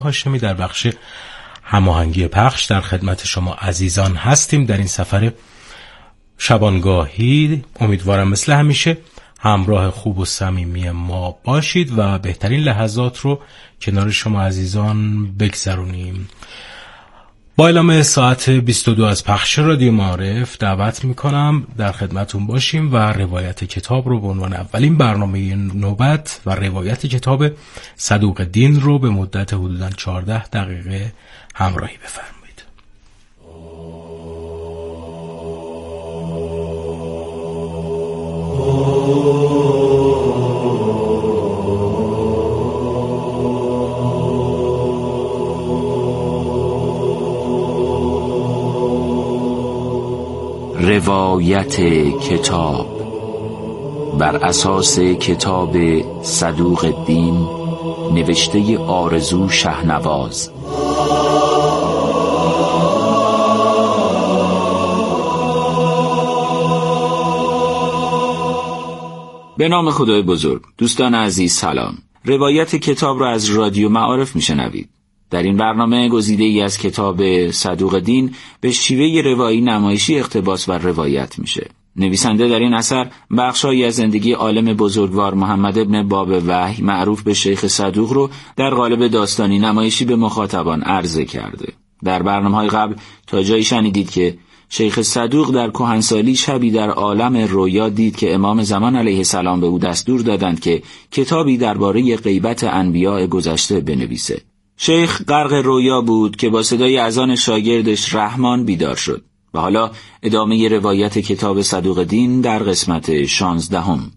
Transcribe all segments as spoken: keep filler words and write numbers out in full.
هاشمی در بخش هماهنگی پخش در خدمت شما عزیزان هستیم. در این سفر شبانگاهی امیدوارم مثل همیشه همراه خوب و صمیمی ما باشید و بهترین لحظات رو کنار شما عزیزان بگذرونیم. با اعلام ساعت بیست و دو از پخش رادیو معارف دعوت میکنم در خدمتون باشیم و روایت کتاب رو به عنوان اولین برنامه نوبت و روایت کتاب صدوق دین رو به مدت حدوداً چهارده دقیقه همراهی بفرمایید. روایت کتاب بر اساس کتاب صدوق دین نوشته آرزو شهنواز. به نام خدای بزرگ. دوستان عزیز سلام. روایت کتاب را از رادیو معارف میشنوید. در این برنامه گزیده ای از کتاب صدوق دین به شیوه روایی نمایشی اقتباس و روایت میشه. نویسنده در این اثر بخشایی از زندگی عالم بزرگوار محمد ابن باب وحی معروف به شیخ صدوق رو در قالب داستانی نمایشی به مخاطبان عرضه کرده. در برنامه‌های قبل تا جایی شنیدید که شیخ صدوق در کهنسالی شبی در عالم رویا دید که امام زمان علیه السلام به او دستور دادند که کتابی درباره غیبت انبیاء گذشته بنویسه. شیخ غرق رویا بود که با صدای اذان شاگردش رحمان بیدار شد. و حالا ادامه روایت کتاب صدوق دین در قسمت شانزدهم.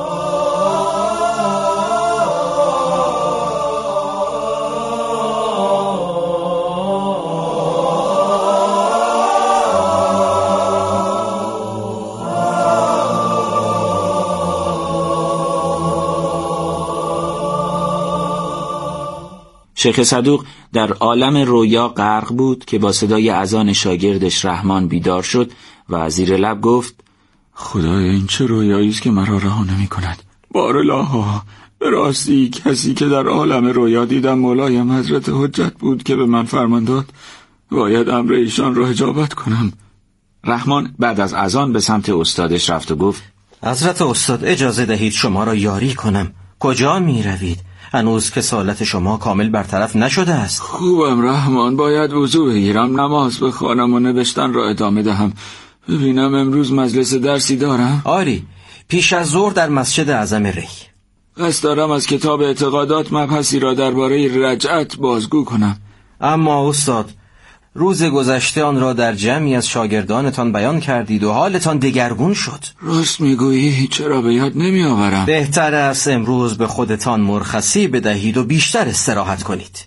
شیخ صدوق در عالم رویا غرق بود که با صدای اذان شاگردش رحمان بیدار شد و زیر لب گفت: خدای این چه رویایی است که مرا رها نمی کند. بارالله، به راستی کسی که در عالم رویا دیدم مولایم حضرت حجت بود که به من فرمان داد باید امر ایشان را اجابت کنم. رحمان بعد از اذان به سمت استادش رفت و گفت: حضرت استاد اجازه دهید شما را یاری کنم. کجا می روید؟ هنوز که سالت شما کامل برطرف نشده است. خوبم رحمان، باید وضو بگیرم، نماز بخوانم و نوشتن را ادامه دهم. ببینم امروز مجلس درسی دارم؟ آری، پیش از ظهر در مسجد اعظم ری. قصد دارم از کتاب اعتقادات مبحثی را درباره رجعت بازگو کنم. اما استاد، روز گذشته آن را در جمعی از شاگردانتان بیان کردید و حالتان دگرگون شد. راست میگویی، چرا به یاد نمی آورم؟ بهتر است امروز به خودتان مرخصی بدهید و بیشتر استراحت کنید.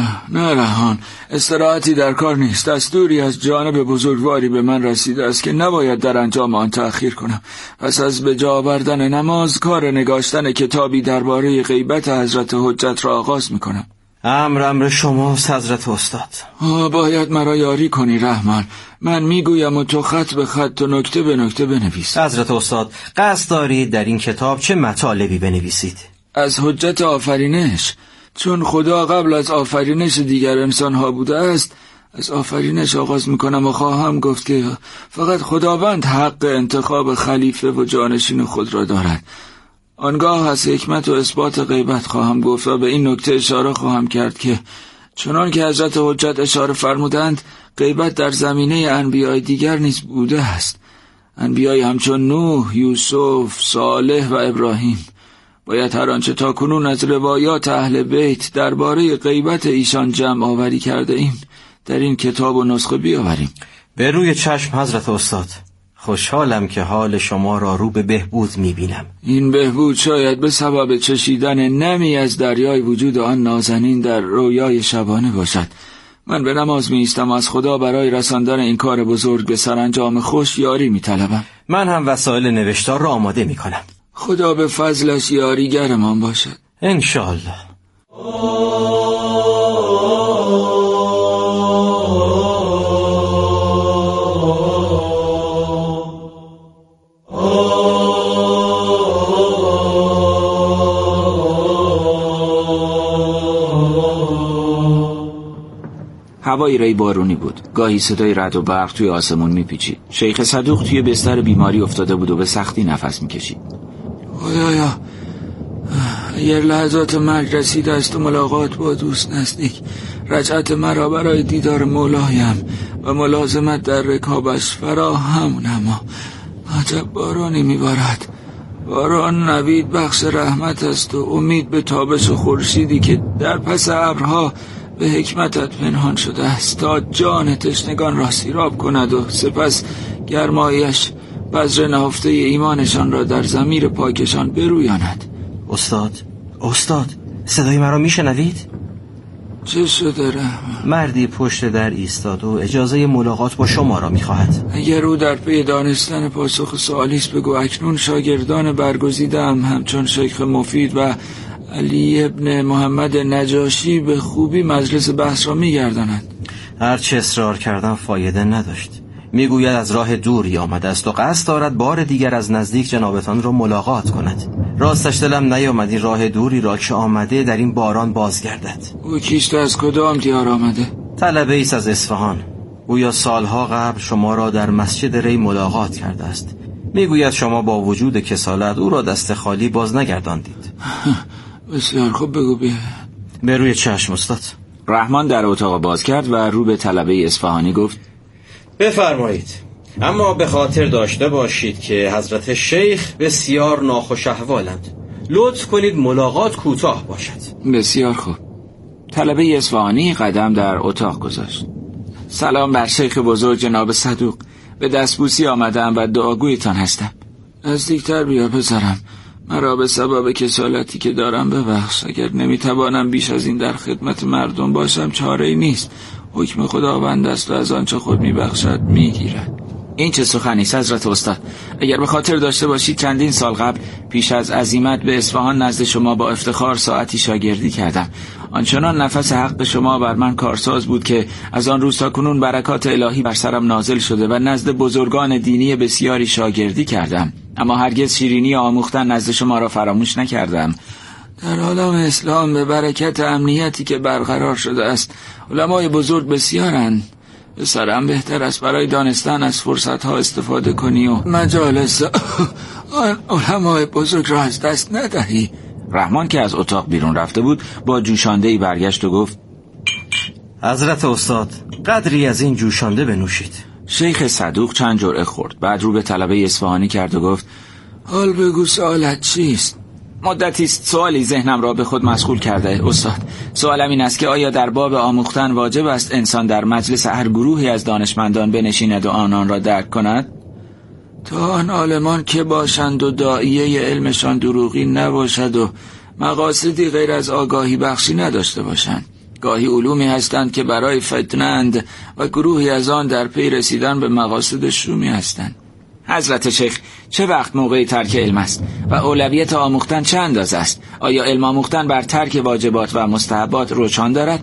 نه رهان، استراحتی در کار نیست. دستوری از جانب بزرگواری به من رسیده است که نباید در انجام آن تأخیر کنم. پس از به جا آوردن نماز کار نگاشتن کتابی درباره غیبت حضرت حجت را آغاز میکنم. امر امر شماست حضرت استاد. آه باید مرا یاری کنی رحمان. من میگویم و تو خط به خط و نکته به نکته بنویس. حضرت استاد، قصد دارید در این کتاب چه مطالبی بنویسید؟ از حجت آفرینش، چون خدا قبل از آفرینش دیگر انسانها بوده است، از آفرینش آغاز میکنم و خواهم گفت که فقط خداوند حق انتخاب خلیفه و جانشین خود را دارد. آنگاه از حکمت و اثبات غیبت خواهم گفت و به این نکته اشاره خواهم کرد که چنان که حضرت حجت اشاره فرمودند غیبت در زمینه انبیاء دیگر نیز بوده است. انبیاء همچون نوح، یوسف، صالح و ابراهیم. باید هر آنچه تا کنون از روایات اهل بیت درباره غیبت ایشان جمع آوری کرده ایم در این کتاب و نسخه بیاوریم. به روی چشم حضرت استاد. خوشحالم که حال شما را رو به بهبود میبینم. این بهبود شاید به سبب چشیدن نمی از دریای وجود آن نازنین در رویای شبانه باشد. من به نماز می ایستم و از خدا برای رساندن این کار بزرگ به سرانجام خوش یاری می طلبم. من هم وسایل نوشتار را آماده می کنم. خدا به فضلش یاریگرمان باشد. انشالله. هوای ری بارونی بود. گاهی صدای رعد و برق توی آسمون میپیچید. شیخ صدوق توی بستر بیماری افتاده بود و به سختی نفس میکشید. خدایا، اگر لحظات مرگ رسیده است و ملاقات با دوست نزدیک، رجعت مرا برای دیدار مولایم و ملازمت در رکابش فراهم نما. عجب بارانی میبارد. باران نوید بخش رحمت است و امید به تابش خورشیدی که در پس ابرها به حکمتت پنهان شده است تا جان تشنگان را سیراب کند و سپس گرمایش بذر نهفته ایمانشان را در ضمیر پاکشان برویاند. استاد استاد صدای مرا میشنوید؟ چه شده رحمان؟ مردی پشت در ایستاد و اجازه ملاقات با شما را میخواهد. اگر او در پی دانستن پاسخ سوالیست بگو اکنون شاگردان برگزیده‌ام همچون شیخ مفید و علی ابن محمد نجاشی به خوبی مجلس بحث را میگردانند. هرچه اصرار کردن فایده نداشت. میگوید از راه دوری آمده است و قصد دارد بار دیگر از نزدیک جنابتان را ملاقات کند. راستش دلم نیامد این راه دوری را که آمده در این باران بازگردد. او کیست؟ از کدام دیار آمده؟ طلبه ایست از اصفهان. او یا سالها قبل شما را در مسجد ری ملاقات کرده است. میگوید شما با وجود کسالت او را دست خالی باز نگرداندید. بسیار خوب، بگو بیا. به روی چشم استاد. رحمان در اتاق باز کرد و رو به طلبه اصفهانی گفت: بفرمایید، اما به خاطر داشته باشید که حضرت شیخ بسیار ناخوش احوالند. لطف کنید ملاقات کوتاه باشد. بسیار خوب. طلبه اصفهانی قدم در اتاق گذاشت. سلام بر شیخ بزرگ جناب صدوق. به دستبوسی آمدم و دعاگویتان هستم. نزدیکتر بیا پسرم. مرا به سبب کسالتی که دارم ببخش. اگر نمیتوانم بیش از این در خدمت مردم باشم چاره‌ای نیست. حکم خداوند است و از آنچه خود میبخشد میگیرد. این چه سخنی است حضرت استاد؟ اگر به خاطر داشته باشید چندین سال قبل پیش از عزیمت به اصفهان نزد شما با افتخار ساعتی شاگردی کردم. آنچنان نفس حق به شما بر من کارساز بود که از آن روز تا کنون برکات الهی بر سرم نازل شده و نزد بزرگان دینی بسیاری شاگردی کردم، اما هرگز شیرینی آموختن نزد شما را فراموش نکردم. در عالم اسلام به برکت امنیتی که برقرار شده است علمای بزرگ بسیارند. به سرم بهتر است برای دانستن از فرصتها استفاده کنی و مجالس آن علمای بزرگ را از دست ندهی. رحمان که از اتاق بیرون رفته بود با جوشاندهی برگشت و گفت: حضرت استاد، قدری از این جوشانده بنوشید. شیخ صدوق چند جرعه خورد، بعد رو به طلبه اصفهانی کرد و گفت: حال بگو سوالت چیست؟ مدتی است سوالی ذهنم را به خود مشغول کرده استاد. سوالم این است که آیا در باب آموختن واجب است انسان در مجلس هر گروهی از دانشمندان بنشیند و آنان را درک کند؟ تا آن عالمان که باشند و داعیه علمشان دروغی نباشد و مقاصدی غیر از آگاهی بخشی نداشته باشند. گاهی علومی هستند که برای فتنند و گروهی از آن در پی رسیدن به مقاصد شومی هستند. حضرت شیخ، چه وقت موقع ترک علم است و اولویت آموختن چه اندازه است؟ آیا علم آموختن بر ترک واجبات و مستحبات روشان دارد؟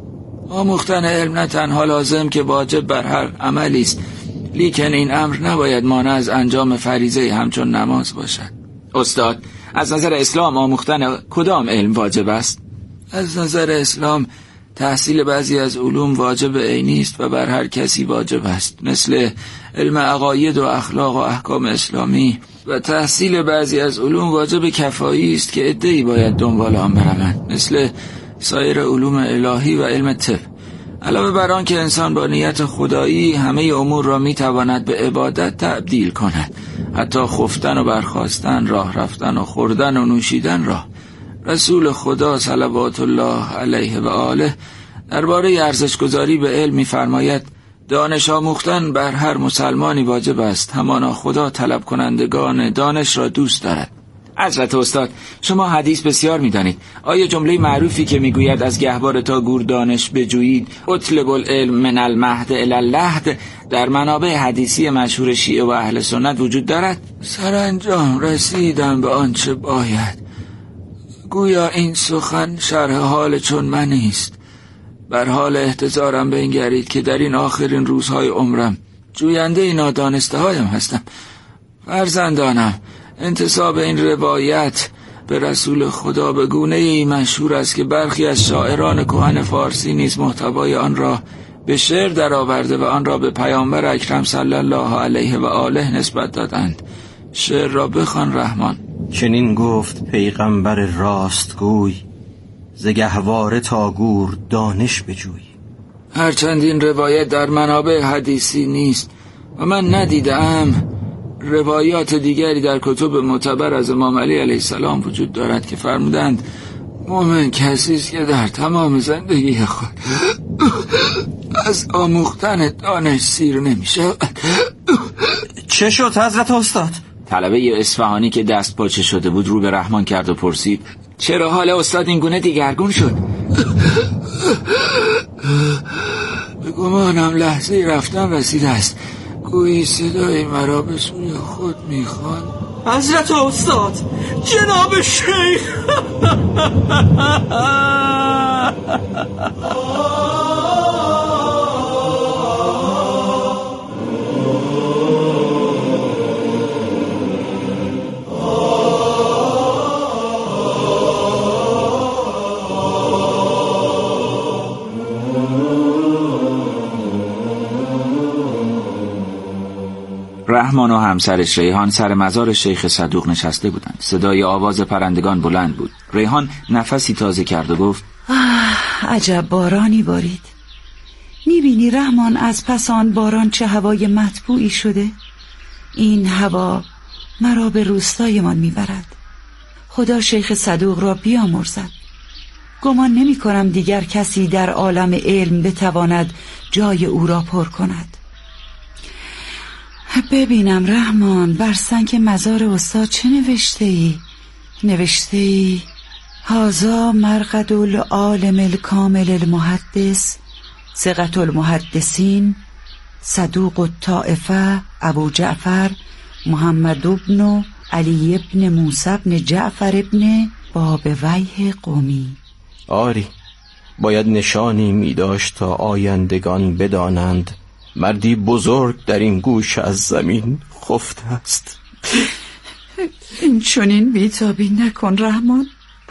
آموختن علم نه تنها لازم که واجب بر هر عملی است، لیکن این امر نباید مانع از انجام فریضه همچون نماز باشد. استاد، از نظر اسلام آموختن کدام علم واجب است؟ از نظر اسلام تحصیل بعضی از علوم واجب عینی است و بر هر کسی واجب است، مثل علم عقاید و اخلاق و احکام اسلامی، و تحصیل بعضی از علوم واجب کفایی است که عده‌ای باید دنبال آن بروند، مثل سایر علوم الهی و علم طب. علاوه بر آن که انسان با نیت خدایی همه امور را میتواند به عبادت تبدیل کند، حتی خفتن و برخاستن، راه رفتن و خوردن و نوشیدن را. رسول خدا صلوات الله علیه و آله درباره ارزش‌گذاری به علم می‌فرماید: دانش آموختن بر هر مسلمانی واجب است، همانا خدا طلب کنندگان دانش را دوست دارد. حضرت استاد، شما حدیث بسیار می‌دانید. آیا جمله معروفی که میگوید از گهواره تا گور دانش بجویید، اطلب العلم من المهد الی اللحد، در منابع حدیثی مشهور شیعه و اهل سنت وجود دارد؟ سرانجام رسیدم به آنچه باید. گویا این سخن شرح حال چون من نیست. بر حال احتضارم بنگرید که در این آخرین روزهای عمرم جوینده این نادانسته هایم هستم. فرزندانم، انتساب این روایت به رسول خدا به گونه ای مشهور است که برخی از شاعران کهن فارسی نیز محتوای آن را به شعر در آورده و آن را به پیامبر اکرم صلی الله علیه و آله نسبت دادند. شعر را بخوان رحمان. چنین گفت پیغمبر راستگوی، ز گهواره تا گور دانش بجوی. هرچند این روایت در منابع حدیثی نیست و من ندیدم، روایات دیگری در کتب معتبر از امام علی علیه السلام وجود دارد که فرمودند مومن کسی است که در تمام زندگی خود از آموختن دانش سیر نمی شود. چه شد حضرت استاد؟ طلبه اصفهانی که دست پاچه شده بود رو به رحمان کرد و پرسید چرا حال استاد این گونه دیگرگون شد؟ به گمانم لحظه رفتن رسیده است، گویی صدای مرا به سوی خود میخوان. حضرت استاد، جناب شیخ. رحمان و همسرش ریحان سر مزار شیخ صدوق نشسته بودند. صدای آواز پرندگان بلند بود. ریحان نفسی تازه کرد و گفت آه، عجب بارانی بارید. میبینی رحمان از پس آن باران چه هوای مطبوعی شده؟ این هوا مرا به روستایمان میبرد. خدا شیخ صدوق را بیامرزد. گمان نمی کنم دیگر کسی در عالم علم بتواند جای او را پر کند. ببینم رحمان، بر سنگ مزار استاد چه نوشته ای؟ نوشته ای هازا مرقد العالم الکامل المحدث ثقة المحدثین صدوق الطائفه ابو جعفر محمد ابن علی ابن موسی ابن جعفر ابن باب ویه قومی. آری، باید نشانی می داشت تا آیندگان بدانند مردی بزرگ در این گوش از زمین خفته است. این چنین بیتابی نکن رحمان.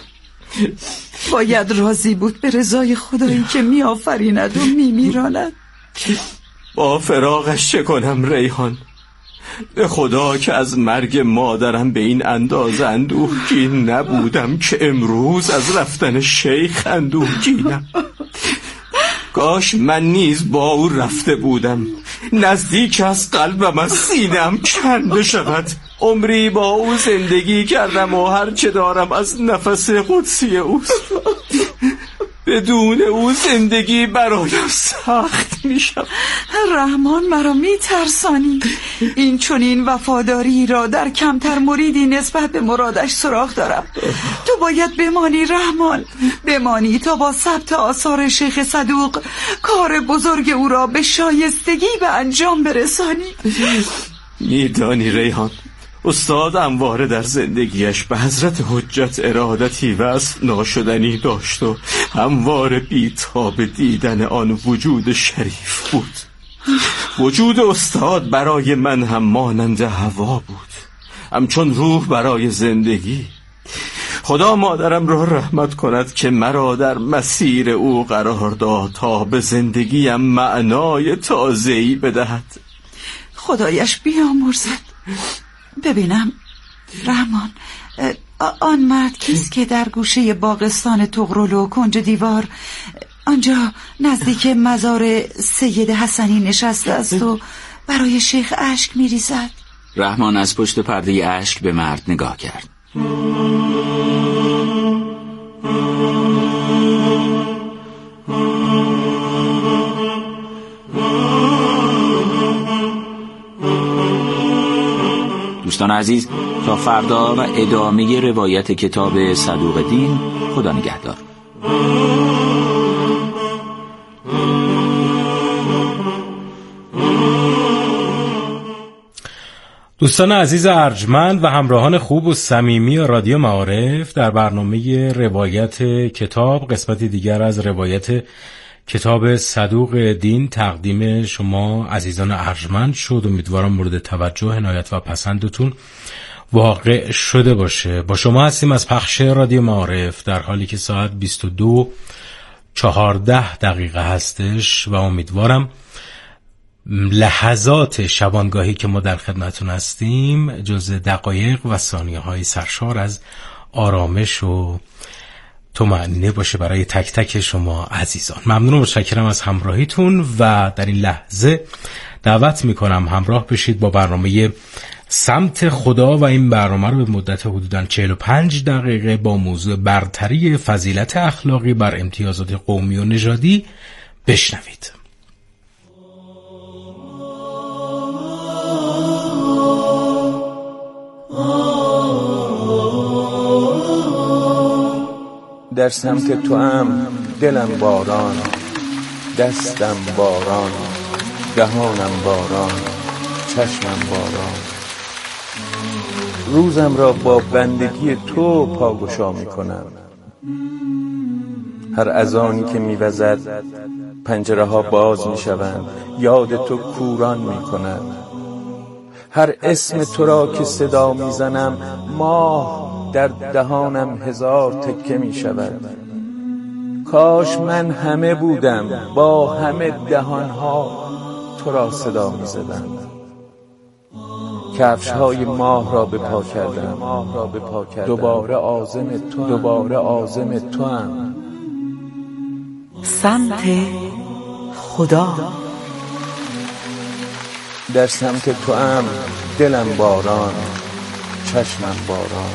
باید راضی بود به رضای خدایی که می آفریند و می میراند. با فراقش چه کنم ریحان؟ به خدا که از مرگ مادرم به این اندازه اندوهگین نبودم که امروز از رفتن شیخ اندوهگینم. کاش من نیز با او رفته بودم، نزدیک از قلبم از سینه‌ام کنده شود. عمری با او زندگی کردم و هر چه دارم از نفس قدسی اوست. بدون او زندگی برایم سخت میشم. رحمان، مرا میترسانی. این چنین وفاداری را در کمتر مریدی نسبت به مرادش سراغ دارم. تو باید بمانی رحمان، بمانی تا با ثبت آثار شیخ صدوق کار بزرگ او را به شایستگی به انجام برسانی. میدانی ریحان، استاد همواره در زندگیش به حضرت حجت ارادتی وصل ناشدنی داشت و همواره بی‌تاب دیدن آن وجود شریف بود. وجود استاد برای من هم مانند هوا بود، همچون روح برای زندگی. خدا مادرم را رحمت کند که مرا در مسیر او قرار داد تا به زندگیم معنای تازه‌ای بدهد. خدایش بیامرزد. ببینم رحمان، آن مرد کیست که در گوشه باغستان طغرل و کنج دیوار آنجا نزدیک مزار سید حسنی نشسته است و برای شیخ اشک می‌ریزد؟ رحمان از پشت پرده اشک به مرد نگاه کرد. دوستان عزیز، تا فردا و ادامه روایت کتاب صدوق دین. خدا نگهدار. دوستان عزیز ارجمند و همراهان خوب و صمیمی رادیو معارف، در برنامه روایت کتاب قسمتی دیگر از روایت کتاب صدوق دین تقدیم شما عزیزان ارجمند شد. امیدوارم مورد توجه، عنایت و پسندتون واقع شده باشه. با شما هستیم از پخش رادیو معارف در حالی که ساعت بیست و دو چهارده دقیقه هستش و امیدوارم لحظات شبانگاهی که ما در خدمتون هستیم جز دقایق و ثانیه های سرشار از آرامش و طمأنینه باشه برای تک تک شما عزیزان. ممنون و متشکرم از همراهیتون و در این لحظه دعوت میکنم همراه بشید با برنامه سمت خدا و این برنامه رو به مدت حدوداً چهل و پنج دقیقه با موضوع برتری فضیلت اخلاقی بر امتیازات قومی و نژادی بشنوید. در سمت تو هم دلم باران، دستم باران، دهانم باران، چشمم باران. روزم را با بندگی تو پاگشا می کنم. هر اذانی که می وزد پنجره ها باز می شوند، یاد تو کوران می کنند. هر اسم تو را که صدا می زنم ماه در دهانم هزار تکه می شود. کاش من همه بودم با همه دهانها تو را صدا می زدم. کفش های ماه را به پا کردم، دوباره عازم تو دوباره عازم تو هم. سمت خدا. در سمت تو هم دلم باران، چشمم باران.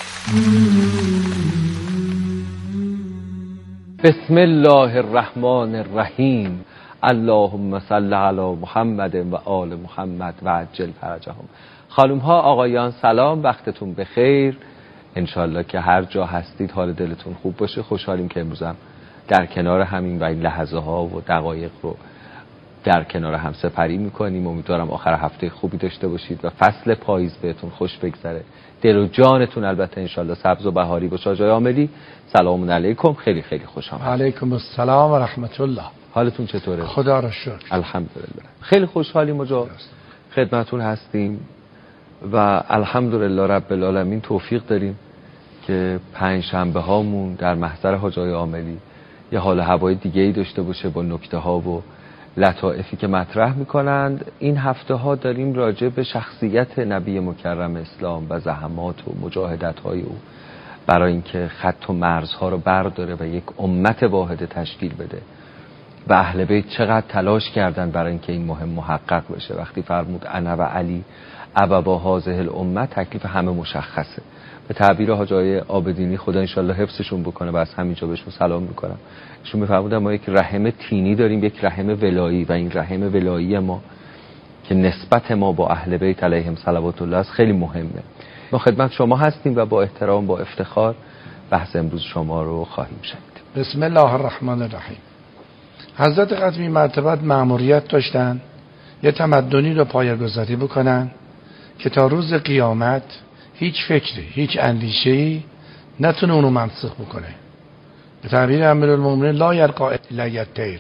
بسم الله الرحمن الرحیم. اللهم صل علی محمد و آل محمد و عجل فرجهم. خانم ها آقایان سلام، وقتتون بخیر. انشالله که هر جا هستید حال دلتون خوب باشه. خوشحالیم که امروزم در کنار همین و این لحظه ها و دقایق رو در کنار هم سپری میکنیم. امیدوارم آخر هفته خوبی داشته باشید و فصل پاییز بهتون خوش بگذره. دل و جانتون البته انشالله سبز و بهاری باشه. آقای عاملی سلام علیکم، خیلی خیلی خوش آمدید. علیکم السلام و رحمت الله. حالتون چطوره؟ خدا را شکر. الحمدلله. خیلی خوشحالیم و خدمتون هستیم و الحمدلله رب العالمین توفیق داریم که پنج شنبه هامون در محضر حاج آقای عاملی یه حال هوای دیگه‌ای داشته باشه با نکته ها و لطائفی که مطرح میکنند. این هفته ها داریم راجع به شخصیت نبی مکرم اسلام و زحمات و مجاهدت های او برای اینکه خط و مرزها رو برداره و یک امت واحد تشکیل بده و اهل بیت چقدر تلاش کردن برای اینکه این مهم محقق بشه. وقتی فرمود انا و علی ابوا هذه الامه، تکلیف همه مشخصه. به تعبیر حاج آقای عابدینی خدا انشالله حفظشون بکنه و از همینجا بهشون سلام میکنم، ایشون میفرمودن ما یک رحم تینی داریم، یک رحم ولایی، و این رحم ولایی ما که نسبت ما با اهل بیت علیهم صلوات الله است خیلی مهمه. ما خدمت شما هستیم و با احترام با افتخار بحث امروز شما رو خواهیم شنید. بسم الله الرحمن الرحیم. حضرت قدمی مرتبت مأموریت داشتن یه تمدنی رو پایه‌گذاری بکنن که تا روز قیامت هیچ فکری، هیچ اندیشه‌ای نتونه اونو منسوخ بکنه. به تعبیر امیرالمومنین لا یرقا الی الطیر،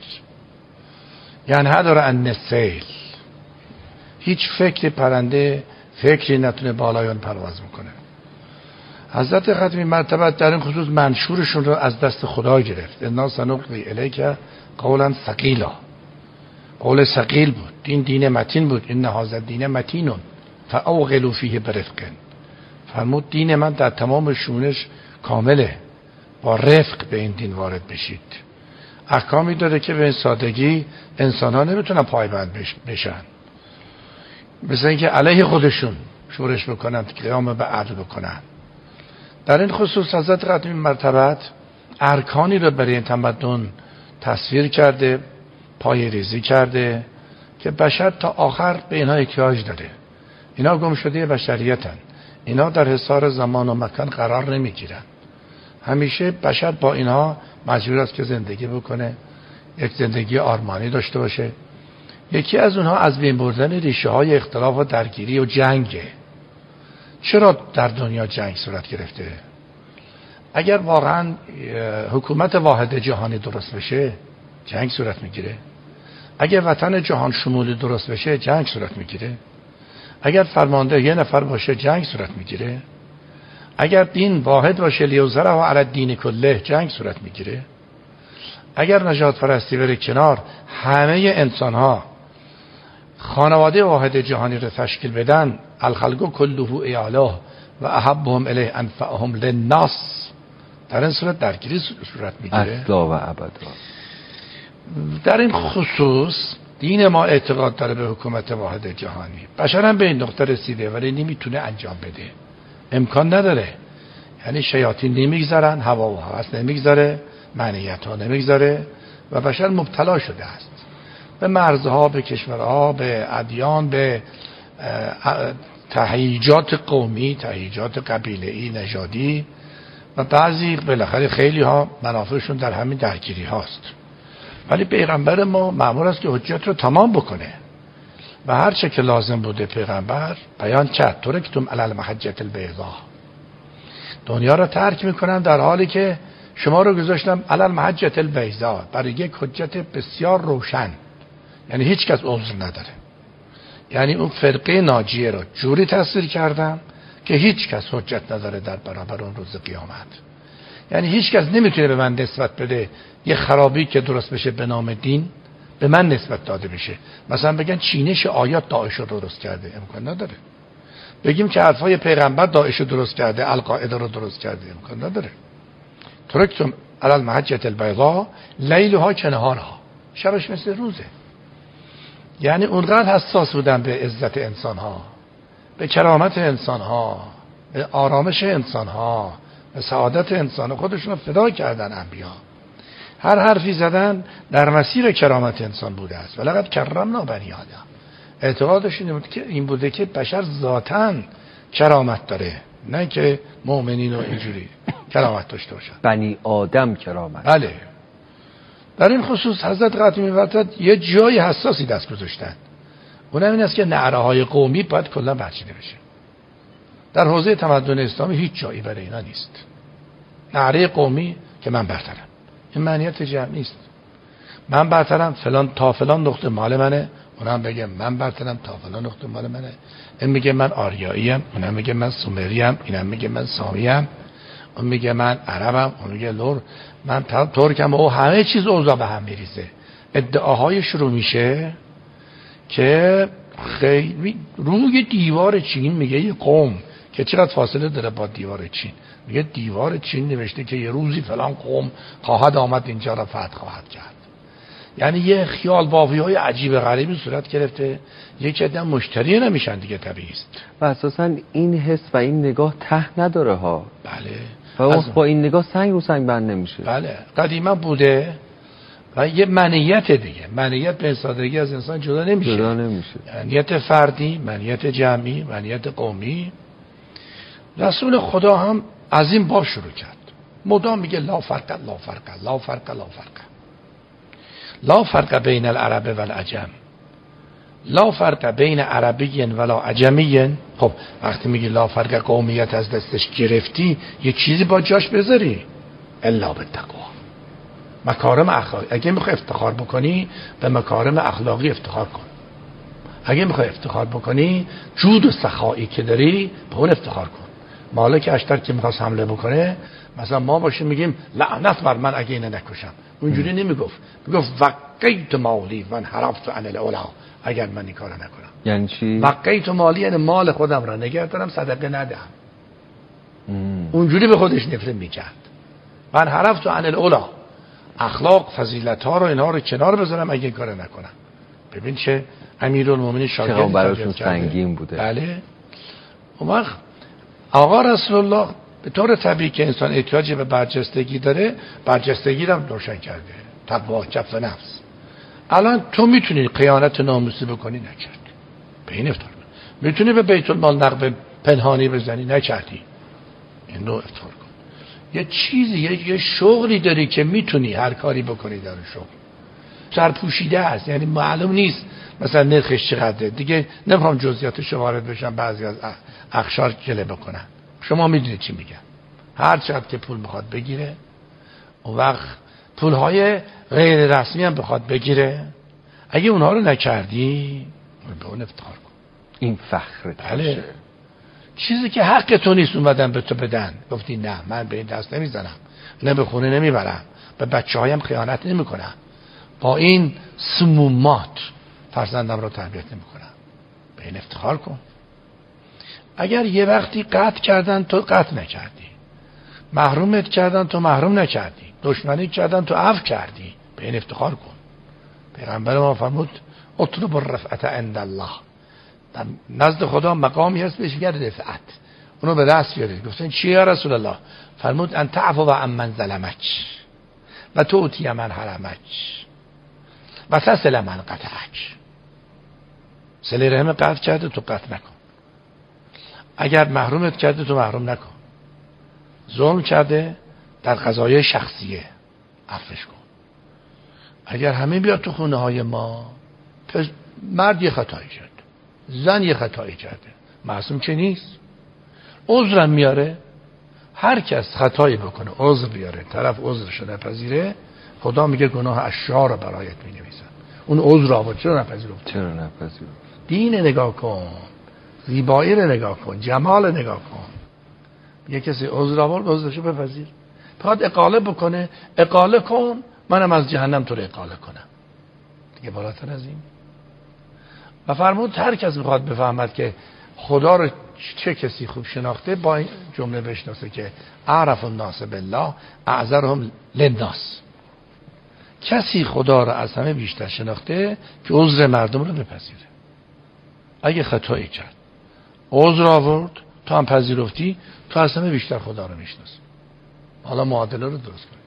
یعنی نداره ان السیل. هیچ فکر پرنده فکری نتونه بالای اون پرواز بکنه. حضرت ختمی مرتبت در این خصوص منشورشون رو از دست خدا گرفت. انا سنلقی الیک قولا ثقیلا. قول ثقیل بود. دین دین متین بود. ان هذا الدین متین فاوغلوا فیه برفق. فرمود دین من در تمام شونش کامله، با رفق به این دین وارد بشید. احکامی داره که به این سادگی انسان ها نمیتونن پایبند بشن، مثل اینکه علیه خودشون شورش بکنن، قیام به عدل بکنن. در این خصوص حضرت قدیم مرتبت ارکانی رو برای این تمدن تصویر کرده، پای ریزی کرده که بشر تا آخر به اینها احتیاج داره. اینا گم شده بشریتن، اینا در حصار زمان و مکان قرار نمیگیرن. همیشه بشر با اینها مجبور است که زندگی بکنه، یک زندگی آرمانی داشته باشه. یکی از اونها از بین بردن ریشه های اختلاف و درگیری و جنگه. چرا در دنیا جنگ صورت گرفته؟ اگر واقعا حکومت واحد جهانی درست بشه جنگ صورت میگیره. اگر وطن جهان شمولی درست بشه جنگ صورت میگیره. اگر فرمانده یه نفر باشه جنگ صورت میگیره. اگر دین واحد باشه لیوزره و علی الدین کله جنگ صورت میگیره. اگر نجات پرستی بره کنار، همه انسان ها خانواده واحد جهانی رو تشکیل بدن، الخلق کله ایاله و احبهم الیه انفعهم للناس، در این صورت درگیری صورت میگیره اصلا و ابدا. در این خصوص دین ما اعتقاد داره به حکومت واحد جهانی. بشر هم به این نقطه رسیده ولی نمیتونه انجام بده، امکان نداره. یعنی شیاطین نمیگذارن، هوا و هوس نمیگذاره، معنیت ها نمیگذاره و بشر مبتلا شده است به مرزها، به کشورها، به ادیان، به تهییجات قومی، تهییجات قبیله‌ای، نژادی و بعضی بالاخره خیلی ها منافعشون در همین درگیری هاست. ولی پیغمبر ما مأمور است که حجت رو تمام بکنه و هر چه که لازم بوده پیغمبر بیان کرد. ترکتم علی المحجة البیضاء، دنیا رو ترک میکنم در حالی که شما رو گذاشتم علی المحجة البیضاء، برای یک حجت بسیار روشن. یعنی هیچ کس عذر نداره. یعنی اون فرقه ناجیه رو جوری تصویر کردم که هیچ کس حجت نداره در برابر اون روز قیامت. یعنی هیچ کس نمیتونه به من نسبت بده یه خرابی که درست بشه به نام دین به من نسبت داده بشه. مثلا بگن چینش آیات داعش رو درست کرده، امکان نداره. بگیم که حرفای پیغمبر داعش رو درست کرده، القاعده رو درست کرده، امکان نداره. ترکتم علی المحجة البیضاء لیلها کنهارها، شبش مثل روزه. یعنی اونقدر حساس بودن به عزت انسان ها، به کرامت انسان ها، به آرامش انسان ها، به سعادت انسان ها، خودشون رو فدا کردن. انبیا هر حرفی زدن در مسیر کرامت انسان بوده است. ولقد کرمنا بنی آدم، اعتقادش این بوده که بشر ذاتاً کرامت داره، نه که مؤمنین و اینجوری کرامت داشته باشن. بنی آدم کرامت. بله. در این خصوص حضرت قاطع می‌فرماید یه جای حساسی دست گذاشتن، اونم این است که نعره‌های قومی باید کلا برچیده بشه. در حوزه تمدن اسلامی هیچ جایی برای اینا نیست. نعره قومی که من برترم، این معنیت جمع نیست. من برترم، فلان تا فلان نقطه مال منه، اونم بگه من برترم تا فلان نقطه مال منه. این میگه من آریاییم، اونم میگه من سومریم، اینم میگه من سامیم، اون میگه من عربم، اون میگه لور من ترکم و همه چیز اوضاع به هم میریزه. ادعاهای شروع میشه که خیلی روی دیوار چین میگه یه قوم که چقدر فاصله داره با دیوار چین، میگه دیوار چین نوشته که یه روزی فلان قوم خواهد آمد اینجا را فتح خواهد کرد. یعنی یه خیال بافی های عجیب غریبی صورت گرفته. یک عده مشتری نمیشن دیگه، طبیعی است. و اساسا این حس و این نگاه ته نداره ها. بله. و اون با این نگاه سنگ رو سنگ بند نمیشه. بله. قدیما بوده و یه منیت دیگه، منیت به سادگی از انسان جدا نمیشه. جدا نمیشه. منیت فردی، منیت جمعی، منیت قومی. رسول خدا هم از این باب شروع کرد. مدام میگه لا فرق لا فرق لا فرق لا فرق لا فرق بین العرب و العجم، لا فرق بین عربی ولا عجمی. خب وقتی میگی لا فرق قومیت از دستش گرفتی، یه چیزی با جاش بذاری. الا بالتقوا، مکارم اخلاقی. اگه میخوای افتخار بکنی به مکارم اخلاقی افتخار کن. اگه میخوای افتخار بکنی جود و سخایی که داری به اون افتخار کن. مالک اشتر که میخواست حمله بکنه، مثلا ما باشیم میگیم لعنت بر من اگه اینو نکشم، اونجوری نمیگفت، میگفت وقیت مالی من حرفت عن الاولا، اگر من این کارو نکنم. یعنی چی؟ وقیت مالی یعنی مال خودم را نگه دارم، صدقه ندم. اونجوری به خودش نفرت میکرد. من حرفت عن الاولا، اخلاق فضیلت ها رو اینها رو کنار بذارم اگه این کارو نکنم. ببین چه امیرالمومنین شاگرد براشون سنگین بوده. بله. اون وقت آقا رسول الله به طور طبیعی که انسان احتیاجی به برجستگی داره، برجستگی رو روشن کرده. تقوا، کف نفس. الان تو میتونی خیانت ناموسی بکنی، نکردی، به این افتخار کن. میتونی به بیت المال نقب پنهانی بزنی، نکردی، این نوع افتخار کن. یه چیزی، یه, یه شغلی داری که میتونی هر کاری بکنی در شغل. سرپوشیده است، یعنی معلوم نیست مثلا نرخش چقدره. دیگه نمیخوام جزئیاتش وارد بشم، بعضی از اخشار گله بکنن. شما میدونید چی میگم. هر چقدر که پول میخواد بگیره، اون وقت پولهای غیر رسمی هم بخواد بگیره، اگه اونها رو نکردی به اون افتخار کن. این فخر. بله. چیزی که حق تو نیست اومدن به تو بدن، گفتی نه من به این دست نمیزنم، نه به خونه نمیبرم، به بچه هایم خیانت نمی کنم، با این سمومات فرزندم رو تربیت نمی کنم. به این افتخار کن. اگر یه وقتی قطع کردن تو قطع نکردی، محرومت کردن تو محروم نکردی، دشمنی کردن تو عفو کردی، به این افتخار کن. پیغمبر ما فرمود اطلب الرفعت عند الله، در نزد خدا مقامی هست بهش میگه رفعت، اونو به دست بیارید. گفتن چی یا رسول الله؟ فرمود ان تعفو عن من ظلمک و تعطی من حرمک و تصل من قطعک. صله رحم قطع کرده تو قطع نکن، اگر محرومت کرده تو محروم نکن، ظلم کرده در قضایای شخصیه عفوش کن. اگر همه بیاد تو خونه های ما، مرد یه خطایی کرد، زن یه خطایی کرده، معصوم که نیست، عذرم میاره. هر کس خطایی بکنه عذر بیاره، طرف عذرش رو نپذیره، خدا میگه گناه اشرار رو برایت مینویسن. اون عذر آورد، چرا نپذیرفت؟ چرا نپذیرفت؟ دین نگاه کن، زیبایی رو نگاه کن، جمال رو نگاه کن. یه کسی عذر آورد، عذرشو بپذیر. فقط اقاله بکنه، اقاله کن، منم از جهنم تو رو اقاله کنم. دیگه بالاتر از این. و فرمود هر کس میخواد بفهمد که خدا رو چه کسی خوب شناخته، با این جمله بشناسه که اعرف الناس بالله اعذرهم للناس. کسی خدا رو از همه بیشتر شناخته که عذر مردم رو بپذیره. اگه خطایی کرد عذر آورد، تو هم پذیرفتی، تو از همه بیشتر خدا رو میشناسی. حالا معادله رو درست کنید.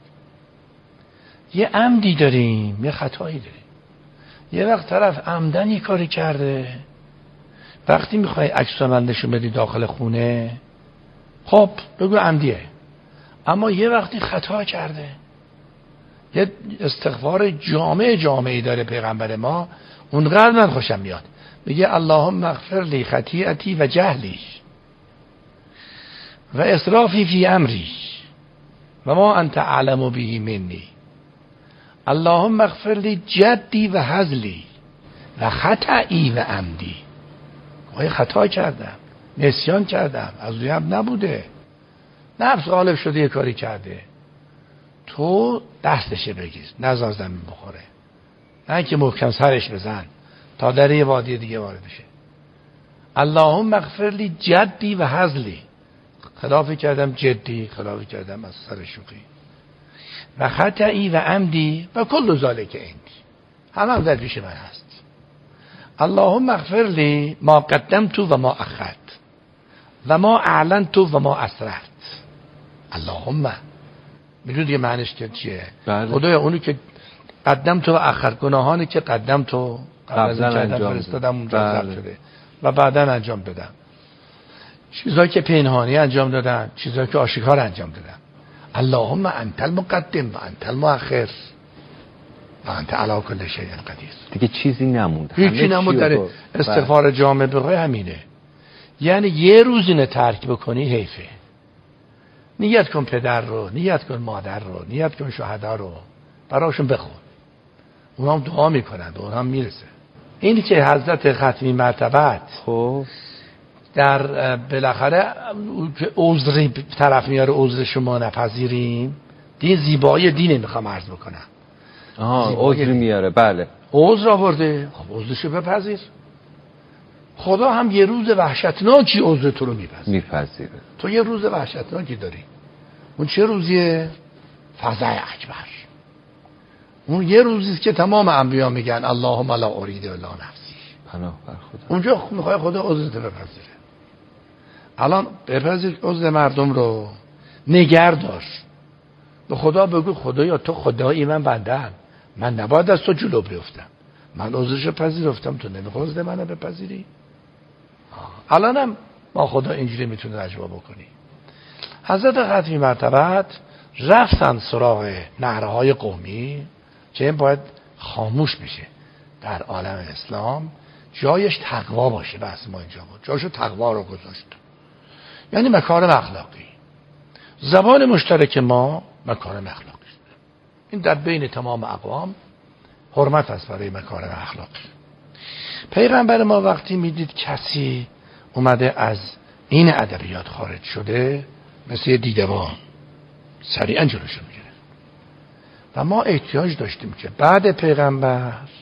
یه عمدی داریم، یه خطایی داریم. یه وقت طرف عمدن یه کاری کرده، وقتی میخوای عکس العمل نشون بدی داخل خونه، خب بگو عمدیه، اما یه وقتی خطا کرده. یه استغفار جامع جامعی داره پیغمبر ما، اونقدر من خوشم میاد، میگه اللهم اغفر لی خطیئتی و جهلی و اسرافی فی امری و ما انت اعلم به منی، اللهم اغفر لی جدی و هزلی و خطئی و عمدی. آیا خطا کردم، نسیان کردم، از روی هم نبوده، نفس غالب شده یه کاری کرده، تو دستشه بگیر، نذار زمین بخوره، نه که محکم سرش بزن تا در یه وادی دیگه وارد بشه. اللهم اغفر لی جدی و هزلی، خلافی کردم جدی، خلافی کردم از سر شوخی، و خطئی و عمدی و کل ذالک عندی، همه هم در پیش من هست. اللهم اغفر لی ما قدمت و ما اخرت و ما اعلنت و ما اسررت. اللهم میدونی دیگه معنیش که چیه؟ بله. خدایا اونی که قدمت و اخرت، گناهانی که قدمت و قبلا کردم فرستادم اونجا ضبط شده و بعدا انجام بدم، چیزایی که پنهانی انجام دادن، چیزایی که آشکار انجام دادن. اللهم انت المقدم و انت المؤخر و انت علی کل شیء قدیر. دیگه چیزی نموند، هیچی نموند. در استغفار جامع بخوای همینه. یعنی یه روز اینو ترک بکنی حیفه. نیت کن پدر رو، نیت کن مادر رو، نیت کن شهدا رو، براشون بخون، اونا هم دعا میکنن، به اونا هم میرسه. اینی که حضرت ختمی مرتبت خب در بالاخره عذری طرف میاره، عذر شما نپذیریم، دین زیبایی دینه میخوام عرض بکنم. آها عذر میاره، بله عذر آورده، خب عذرشو بپذیر. خدا هم یه روز وحشتناکی عذر تو رو میپذیره. میپذیره. تو یه روز وحشتناکی داری. اون چه روزیه؟ فزع اکبر. اون یه روزیست که تمام انبیا میگن اللهم لا ارید الا نفسی. پناه بر خدا. اونجا میخواد خدا عذرت بپذیره. الان بپذیر عذر مردم رو، نگردار. به خدا بگو خدایا تو خدایی، من بنده‌ام، من نباید از تو جلو بیفتم، من عذرشو پذیرفتم، تو نمیخوای عذر منو بپذیری. الانم ما خدا اینجوری میتونه رجوع بکنی. حضرت ختمی مرتبت رفتن سراغ نهرهای قومی که این باید خاموش بشه در عالم اسلام، جایش تقوا باشه. بحث ما اینجا بود، جاشو تقوا رو گذاشت، یعنی مکارم اخلاقی. زبان مشترک ما مکارم اخلاقی، این در بین تمام اقوام حرمت است برای مکارم اخلاقی. پیغمبر ما وقتی میدید کسی اومده از این ادبیات خارج شده، مثل دیدبان سریعا جلوشو میگیره و ما احتیاج داشتیم که بعد پیغمبر